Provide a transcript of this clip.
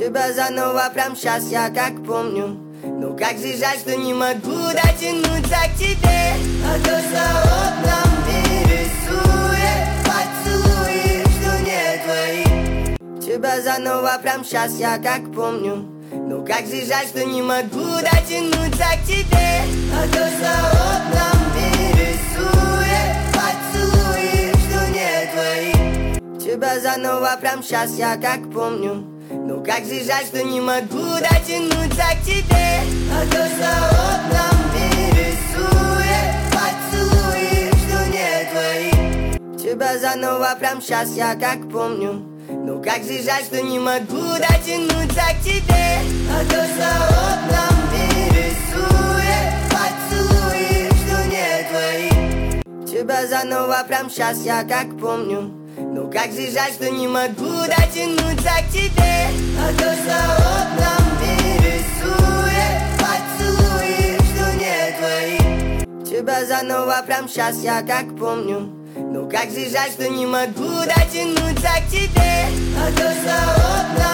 Тебя заново прям сейчас я как помню. Ну как же жаль, что не могу дотянуться к тебе. А то, что окном мир рисует поцелуи, что не твои. Тебя заново прям сейчас я как помню. Ну как же жаль, что не могу дотянуться к тебе. А то, что окном мир рисует поцелуи, что не твои. Тебя заново прям сейчас я как помню. Ну как же жаль, что не могу дотянуться к тебе. А то, что окном мир рисует поцелуи, что не твои. Тебя заново прям сейчас я как помню. Ну как же жаль, что не могу дотянуться к тебе. А то, что окном мир рисует поцелуи, что не твои. Тебя заново прям сейчас я как помню. Ну как же жаль, что не могу дотянуться к тебе. А то, что окном мир рисует поцелуи, что не твои. Тебя заново прям сейчас я как помню. Ну как же жаль, что не могу дотянуться к тебе. А то, что окном